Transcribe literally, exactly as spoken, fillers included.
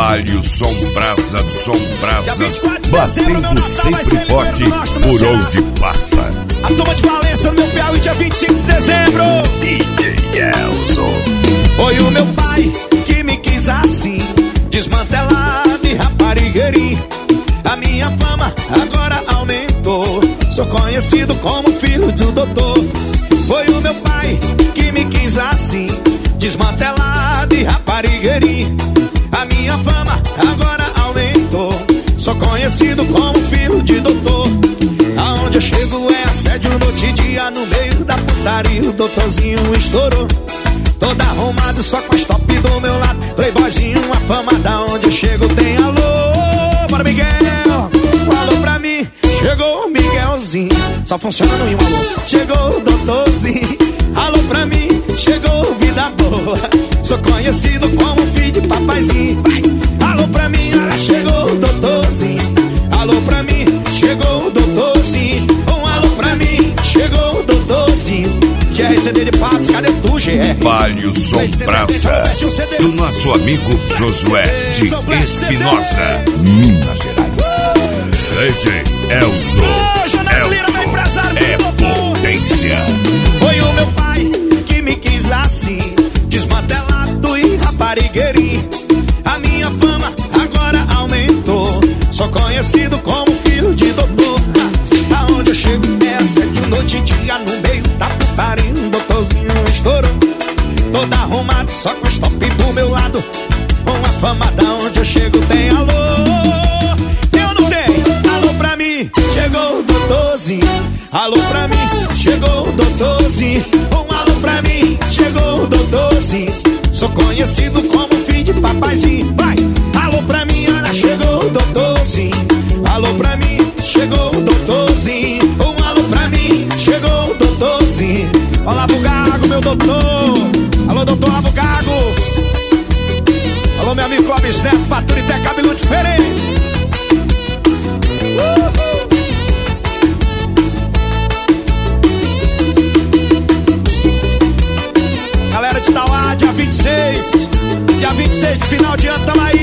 Espalhe o som brasa, som brasa, batendo sempre forte por onde passa. A turma de Valença, no meu Piauí, dia vinte e cinco de dezembro. D J Elzo. Foi o meu pai que me quis assim, desmantelado e raparigueirinho. A minha fama agora aumentou, sou conhecido como filho do doutor. Foi o meu pai que me quis assim, desmantelado e raparigueirinho. A minha fama agora aumentou, sou conhecido como filho de doutor. Aonde eu chego é assédio noite e dia, no meio da putaria o doutorzinho estourou. Todo arrumado só com as top do meu lado, playboyzinho, a fama da onde eu chego tem alô. Bora Miguel, um alô pra mim, chegou o Miguelzinho, só funciona no um alô. Chegou o doutorzinho, alô pra mim, chegou vida boa, sou conhecido como filho de papaizinho. Vai, alô pra mim, olha, chegou o doutorzinho, alô pra mim, chegou o doutorzinho. Um alô pra mim, chegou o doutorzinho. G R C D de Patos, cadê tu, G R? Espalhe o som brasa do nosso amigo Josué de Espinosa, Minas Gerais. D J Elzo, Elzo é potência. Foi o meu pai que me quis assim, desmantelado e raparigueirinho. A minha fama agora aumentou, sou conhecido como filho de doutor. Aonde eu chego é assédio noite e dia, no meio da putaria um doutorzinho estourou. Todo arrumado só com as top do meu lado, com a fama da onde eu chego tem alô. Eu não tenho, alô pra mim, chegou o doutorzinho. Alô pra mim, chegou o doutorzinho. Um alô pra mim, chegou o doutorzinho, sou conhecido como filho de papaizinho. Vai, alô pra mim, olha, chegou o doutorzinho. Alô pra mim, chegou o doutorzinho. Um alô pra mim, chegou o doutorzinho. Olá pro Gago, meu doutor. Alô, doutor Lavo Gago. Alô, meu amigo Clóvis Neto, Paturité, cabelo diferente. Uhul. Galera de Tauá, dia vinte e seis. Dia vinte e seis de final de ano, tamo aí.